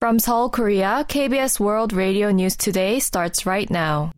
From Seoul, Korea, KBS World Radio News Today starts right now.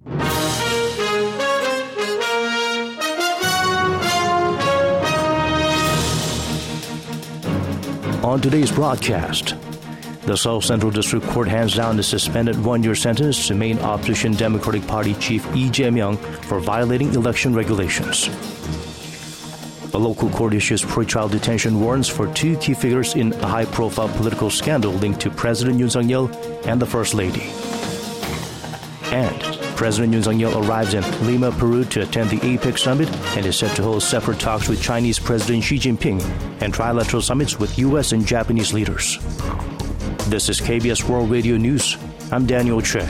On today's broadcast, the Seoul Central District Court hands down the suspended one-year sentence to main opposition Democratic Party chief Lee Jae-myung for violating election regulations. A local court issues pretrial detention warrants for two key figures in a high-profile political scandal linked to President Yoon Suk-yeol and the First Lady. And President Yoon Suk-yeol arrives in Lima, Peru to attend the APEC summit and is set to hold separate talks with Chinese President Xi Jinping and trilateral summits with U.S. and Japanese leaders. This is KBS World Radio News. I'm Daniel Che.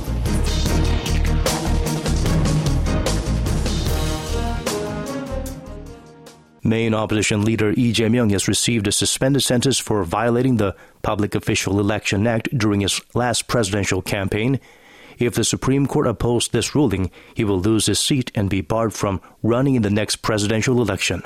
Main opposition leader Lee Jae-myung has received a suspended sentence for violating the Public Official Election Act during his last presidential campaign. If the Supreme Court upholds this ruling, he will lose his seat and be barred from running in the next presidential election.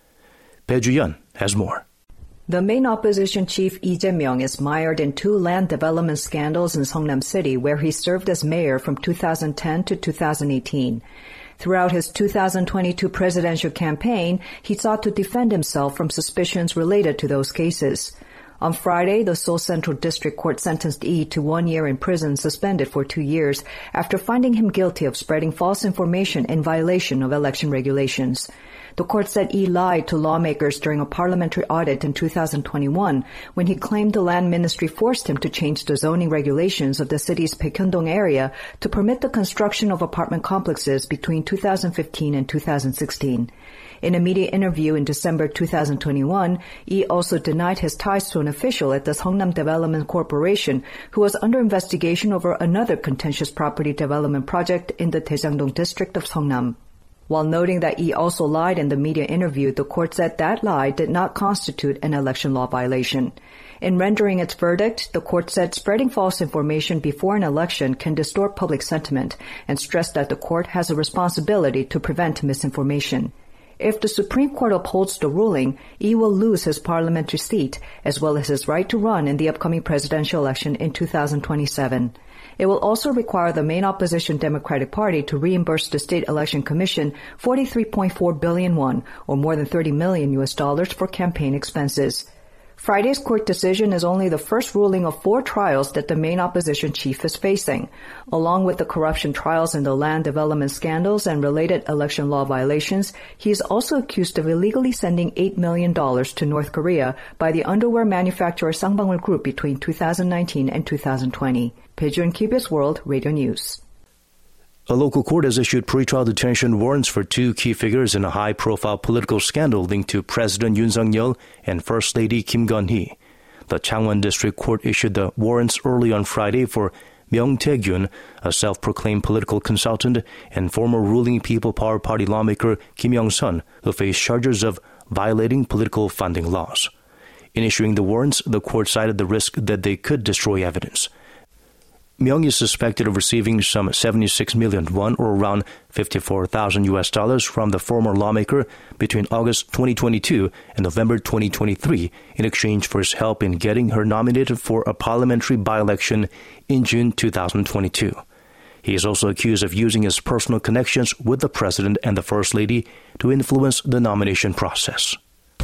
Bae Ju-yeon has more. The main opposition chief Lee Jae-myung is mired in two land development scandals in Seongnam City, where he served as mayor from 2010 to 2018. Throughout his 2022 presidential campaign, he sought to defend himself from suspicions related to those cases. On Friday, the Seoul Central District Court sentenced Lee to 1 year in prison, suspended for 2 years, after finding him guilty of spreading false information in violation of election regulations. The court said Lee lied to lawmakers during a parliamentary audit in 2021 when he claimed the land ministry forced him to change the zoning regulations of the city's Baekhyundong area to permit the construction of apartment complexes between 2015 and 2016. In a media interview in December 2021, Lee also denied his ties to an official at the Seongnam Development Corporation who was under investigation over another contentious property development project in the Daejangdong district of Seongnam. While noting that Lee also lied in the media interview, the court said that lie did not constitute an election law violation. In rendering its verdict, the court said spreading false information before an election can distort public sentiment and stressed that the court has a responsibility to prevent misinformation. If the Supreme Court upholds the ruling, Lee will lose his parliamentary seat as well as his right to run in the upcoming presidential election in 2027. It will also require the main opposition Democratic Party to reimburse the State Election Commission 43.4 billion won, or more than $30 million for campaign expenses. Friday's court decision is only the first ruling of 4 trials that the main opposition chief is facing. Along with the corruption trials in the land development scandals and related election law violations, he is also accused of illegally sending $8 million to North Korea by the underwear manufacturer Sangbangul Group between 2019 and 2020. Bae Ju-yeon, KBS World Radio News. A local court has issued pretrial detention warrants for two key figures in a high-profile political scandal linked to President Yoon Suk-yeol and First Lady Kim Gun-hee. The Changwon District Court issued the warrants early on Friday for Myung Tae-gyun, a self-proclaimed political consultant, and former ruling People Power Party lawmaker Kim Young-sun, who faced charges of violating political funding laws. In issuing the warrants, the court cited the risk that they could destroy evidence. Myung is suspected of receiving some 76 million won, or around $54,000 from the former lawmaker between August 2022 and November 2023 in exchange for his help in getting her nominated for a parliamentary by-election in June 2022. He is also accused of using his personal connections with the president and the first lady to influence the nomination process.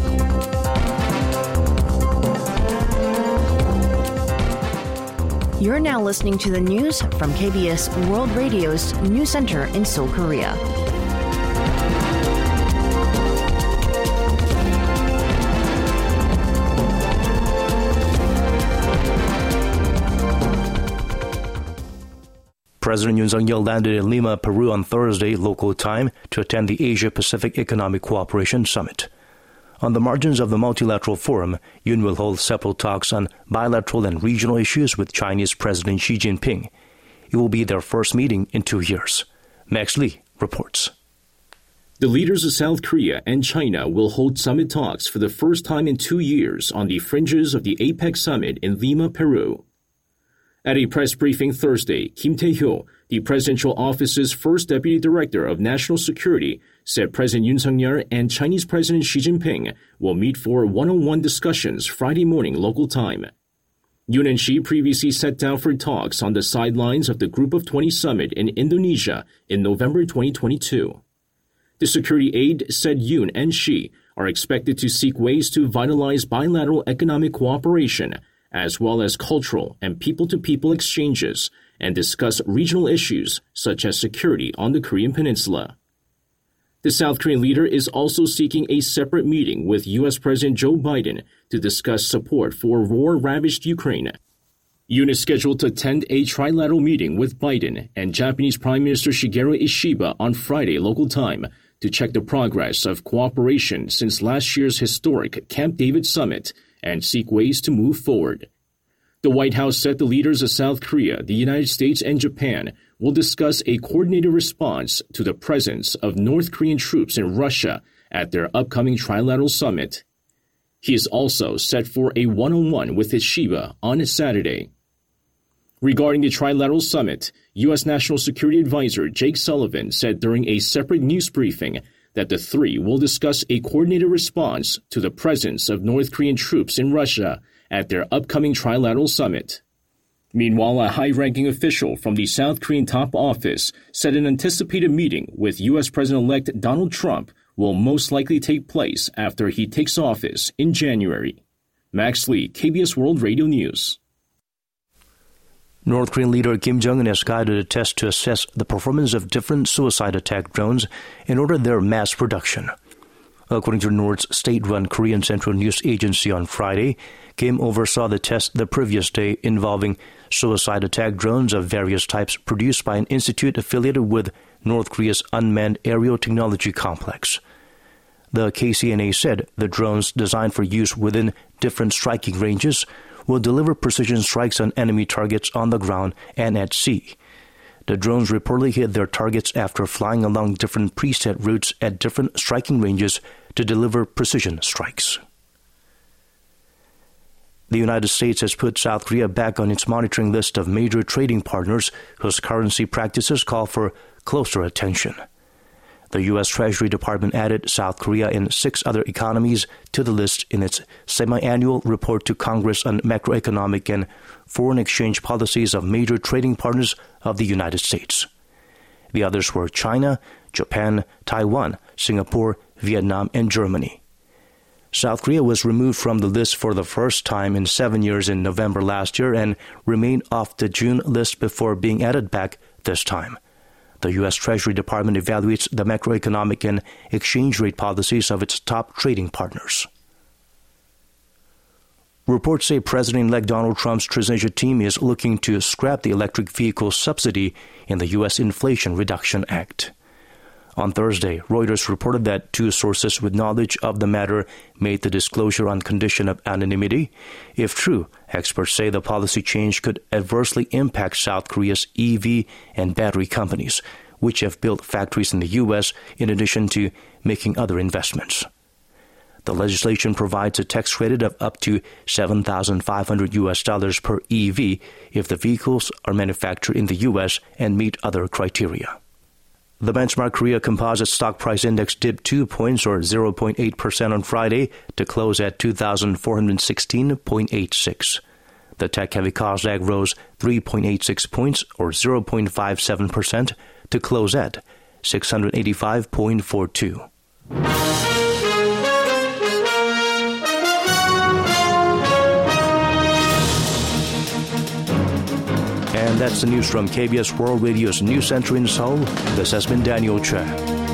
You're now listening to the news from KBS World Radio's News Center in Seoul, Korea. President Yoon Suk-yeol landed in Lima, Peru on Thursday, local time, to attend the Asia-Pacific Economic Cooperation Summit. On the margins of the multilateral forum, Yoon will hold several talks on bilateral and regional issues with Chinese President Xi Jinping. It will be their first meeting in 2 years. Max Lee reports. The leaders of South Korea and China will hold summit talks for the first time in 2 years on the fringes of the APEC summit in Lima, Peru. At a press briefing Thursday, Kim Tae-hyo, the presidential office's first deputy director of national security, said President Yoon Suk-yeol and Chinese President Xi Jinping will meet for one-on-one discussions Friday morning local time. Yoon and Shi previously sat down for talks on the sidelines of the Group of 20 summit in Indonesia in November 2022. The security aide said Yoon and Shi are expected to seek ways to vitalize bilateral economic cooperation, as well as cultural and people-to-people exchanges, and discuss regional issues such as security on the Korean Peninsula. The South Korean leader is also seeking a separate meeting with U.S. President Joe Biden to discuss support for war-ravaged Ukraine. Yoon is scheduled to attend a trilateral meeting with Biden and Japanese Prime Minister Shigeru Ishiba on Friday local time to check the progress of cooperation since last year's historic Camp David summit and seek ways to move forward. The White House said the leaders of South Korea, the United States, and Japan will discuss a coordinated response to the presence of North Korean troops in Russia at their upcoming trilateral summit. He is also set for a one-on-one with Ishiba on Saturday. Regarding the trilateral summit, U.S. National Security Advisor Jake Sullivan said during a separate news briefing that the three will discuss a coordinated response to the presence of North Korean troops in Russia at their upcoming trilateral summit. Meanwhile, a high-ranking official from the South Korean top office said an anticipated meeting with U.S. President-elect Donald Trump will most likely take place after he takes office in January. Max Lee, KBS World Radio News. North Korean leader Kim Jong-un has guided a test to assess the performance of different suicide attack drones and ordered their mass production. According to North's state-run Korean Central News Agency on Friday, Kim oversaw the test the previous day involving suicide attack drones of various types produced by an institute affiliated with North Korea's Unmanned Aerial Technology Complex. The KCNA said the drones designed for use within different striking ranges will deliver precision strikes on enemy targets on the ground and at sea. The drones reportedly hit their targets after flying along different preset routes at different striking ranges to deliver precision strikes. The United States has put South Korea back on its monitoring list of major trading partners whose currency practices call for closer attention. The U.S. Treasury Department added South Korea and 6 other economies to the list in its semi-annual report to Congress on macroeconomic and foreign exchange policies of major trading partners of the United States. The others were China, Japan, Taiwan, Singapore, Vietnam, and Germany. South Korea was removed from the list for the first time in 7 years in November last year and remained off the June list before being added back this time. The U.S. Treasury Department evaluates the macroeconomic and exchange rate policies of its top trading partners. Reports say President-elect Donald Trump's transition team is looking to scrap the electric vehicle subsidy in the U.S. Inflation Reduction Act. On Thursday, Reuters reported that 2 sources with knowledge of the matter made the disclosure on condition of anonymity. If true, experts say the policy change could adversely impact South Korea's EV and battery companies, which have built factories in the U.S. in addition to making other investments. The legislation provides a tax credit of up to $7,500 per EV if the vehicles are manufactured in the U.S. and meet other criteria. The benchmark Korea Composite Stock Price Index dipped 2 points or 0.8% on Friday to close at 2,416.86. The tech-heavy Kosdaq rose 3.86 points or 0.57% to close at 685.42. And that's the news from KBS World Radio's News Center in Seoul. This has been Daniel Chen.